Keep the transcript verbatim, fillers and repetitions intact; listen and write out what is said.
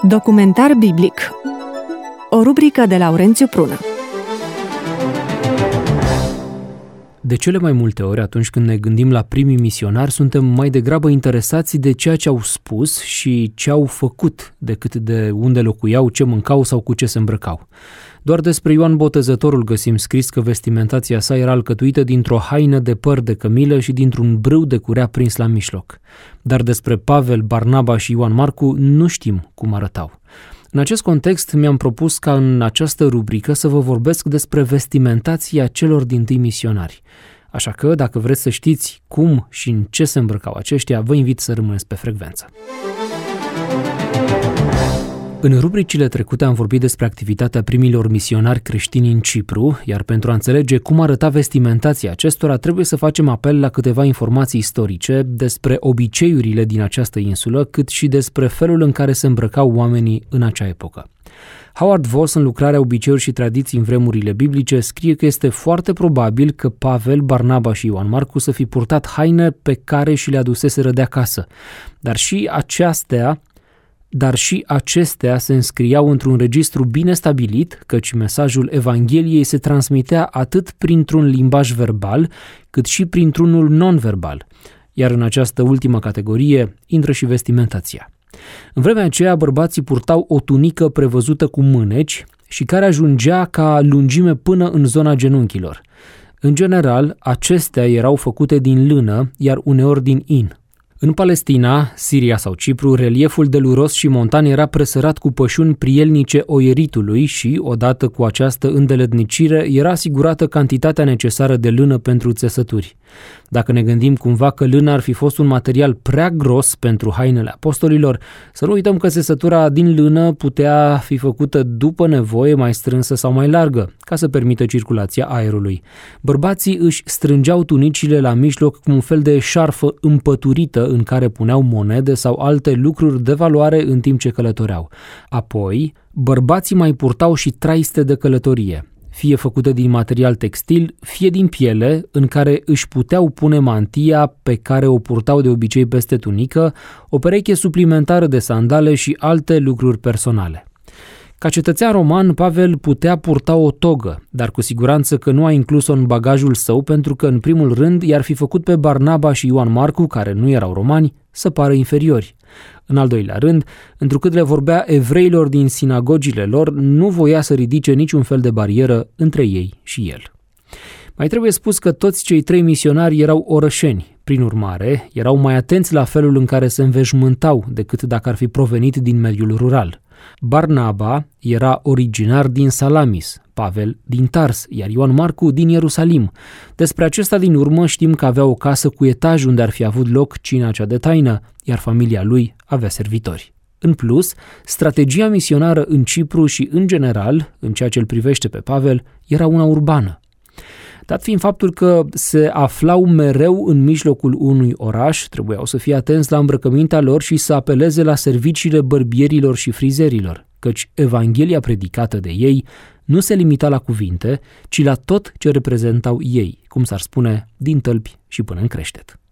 Documentar biblic. O rubrică de Laurențiu Prună. De cele mai multe ori, atunci când ne gândim la primii misionari, suntem mai degrabă interesați de ceea ce au spus și ce au făcut, decât de unde locuiau, ce mâncau sau cu ce se îmbrăcau. Doar despre Ioan Botezătorul găsim scris că vestimentația sa era alcătuită dintr-o haină de păr de cămilă și dintr-un brâu de curea prins la mijloc. Dar despre Pavel, Barnaba și Ioan Marcu nu știm cum arătau. În acest context, mi-am propus ca în această rubrică să vă vorbesc despre vestimentația celor dintâi misionari. Așa că, dacă vreți să știți cum și în ce se îmbrăcau aceștia, vă invit să rămâneți pe frecvență. În rubricile trecute am vorbit despre activitatea primilor misionari creștini în Cipru, iar pentru a înțelege cum arăta vestimentația acestora, trebuie să facem apel la câteva informații istorice despre obiceiurile din această insulă, cât și despre felul în care se îmbrăcau oamenii în acea epocă. Howard Voss, în lucrarea Obiceiuri și tradiții în vremurile biblice, scrie că este foarte probabil că Pavel, Barnaba și Ioan Marcu să fi purtat haine pe care și le aduseseră de acasă, dar și acestea Dar și acestea se înscriau într-un registru bine stabilit, căci mesajul Evangheliei se transmitea atât printr-un limbaj verbal, cât și printr-unul non-verbal, iar în această ultimă categorie intră și vestimentația. În vremea aceea, bărbații purtau o tunică prevăzută cu mâneci și care ajungea ca lungime până în zona genunchilor. În general, acestea erau făcute din lână, iar uneori din in. În Palestina, Siria sau Cipru, relieful deluros și montan era presărat cu pășuni prielnice oieritului și, odată cu această îndeletnicire, era asigurată cantitatea necesară de lână pentru țesături. Dacă ne gândim cumva că lâna ar fi fost un material prea gros pentru hainele apostolilor, să nu uităm că țesătura din lână putea fi făcută după nevoie, mai strânsă sau mai largă, ca să permită circulația aerului. Bărbații își strângeau tunicile la mijloc cu un fel de șarfă împăturită în care puneau monede sau alte lucruri de valoare în timp ce călătoreau. Apoi, bărbații mai purtau și traiste de călătorie, fie făcute din material textil, fie din piele, în care își puteau pune mantia pe care o purtau de obicei peste tunică, o pereche suplimentară de sandale și alte lucruri personale. Ca cetățean roman, Pavel putea purta o togă, dar cu siguranță că nu a inclus-o în bagajul său pentru că, în primul rând, i-ar fi făcut pe Barnaba și Ioan Marcu, care nu erau romani, să pară inferiori. În al doilea rând, întrucât le vorbea evreilor din sinagogile lor, nu voia să ridice niciun fel de barieră între ei și el. Mai trebuie spus că toți cei trei misionari erau orășeni, prin urmare, erau mai atenți la felul în care se înveșmântau decât dacă ar fi provenit din mediul rural. Barnaba era originar din Salamis, Pavel din Tars, iar Ioan Marcu din Ierusalim. Despre acesta din urmă știm că avea o casă cu etaj unde ar fi avut loc cina cea de taină, iar familia lui avea servitori. În plus, strategia misionară în Cipru și în general, în ceea ce îl privește pe Pavel, era una urbană. Dat fiind faptul că se aflau mereu în mijlocul unui oraș, trebuiau să fie atenți la îmbrăcămintea lor și să apeleze la serviciile bărbierilor și frizerilor, căci Evanghelia predicată de ei nu se limita la cuvinte, ci la tot ce reprezentau ei, cum s-ar spune, din tălpi și până în creștet.